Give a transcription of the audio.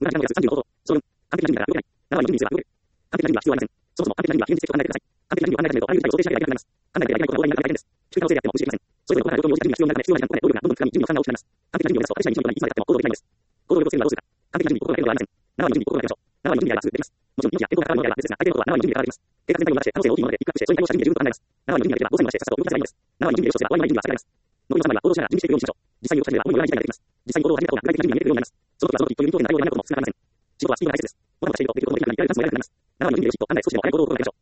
無駄な時間を安す。30の方法。完璧な準備から動けない。7割の準備すら動ける。完璧な準備は必要ありません。そもそも完璧な準備は現実的と考えてください。完璧な準備を考え始めると、あらゆる事態を想定しなければいけなくなります。考えなければいけないことが膨大になって大変です。主観のせいであっても無視できません。それぞれのことから状況に応じた準備が必要になるため、必要な時間とお金、労力がどんどんかかり、準備の負担が大きくなります。完璧な準備を目指すと、私たちに準備はいつまでたっても行動できないんです。行動力をつけるにはどうするか。完璧な準備、心がけることはありません。7割の準備、心がけましょう。7割の準備であればすぐできます。もちろん命や健康が関わるのであれば別ですが、相手のことは7割の準備で変わります。計画全体を流して、可能性の大きいものでピックアップして、それに対応した準備で十分と考えます。7割の準備ができれば、5歳までしてさっさと動かせばいいのです。7割の準備で予想すれば、終わりのない準備が下がります。残りの3割は行動しながら準備していくようにしましょう。実際に動かし始めれば、思いもよらない事態ができます。実際に行動を始めた方が具体的な準備に見えてくるようになります。その時はその時という二等点で内容であることも少なくありません。仕事はスピードが大切です。このことがしていると、結局この時間にやり方もやりたくなります。7割の準備でよしと考え、少しでも早く行動を心がけましょう。